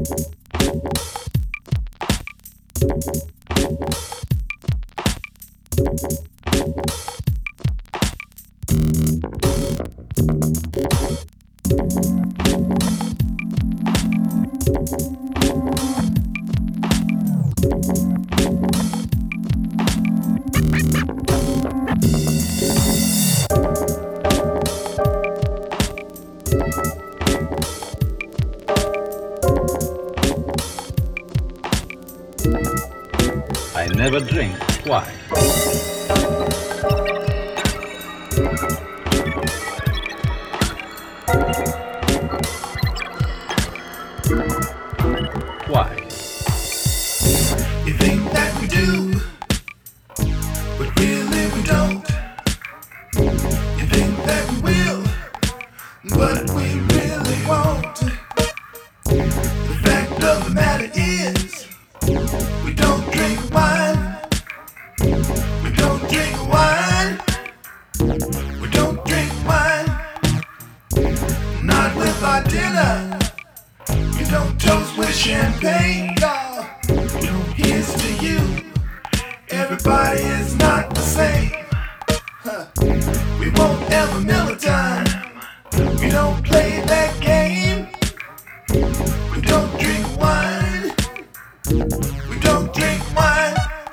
I never drink. Why? Why? You think that we do, but really we don't. You think that we will, but we really won't. The fact of the matter is, we don't drink wine. We don't drink wine. We don't drink wine. Not with our dinner. We don't toast with champagne. No. Here's to you. Everybody is not the same. We won't ever mill a time. We don't play that game. We don't drink wine. We don't drink wine.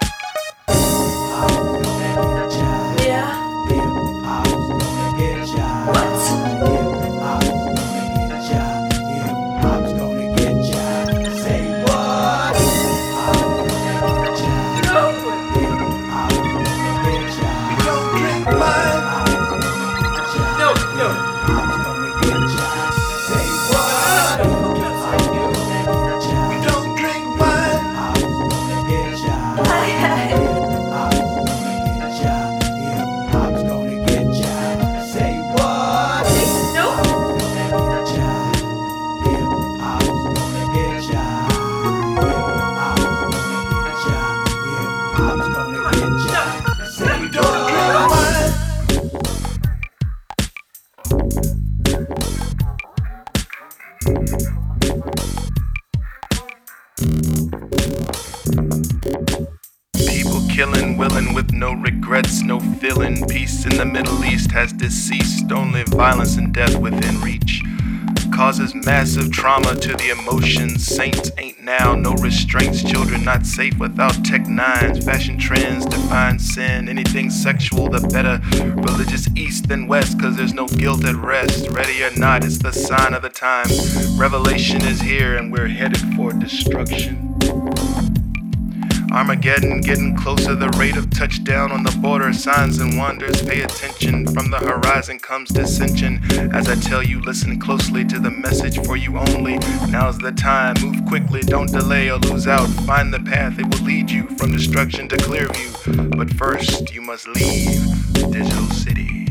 Killing, willing with no regrets, no feeling. Peace in the Middle East has deceased. Only violence and death within reach. Causes massive trauma to the emotions. Saints ain't now, no restraints. Children not safe without Tech Nines. Fashion trends define sin. Anything sexual, the better. Religious east than west, cause there's no guilt at rest. Ready or not, it's the sign of the time. Revelation is here and we're headed for destruction. Armageddon getting closer, the rate of touchdown on the border, signs and wonders, pay attention, from the horizon comes dissension, as I tell you, listen closely to the message for you only, now's the time, move quickly, don't delay or lose out, find the path, it will lead you from destruction to clear view, but first you must leave Digital City.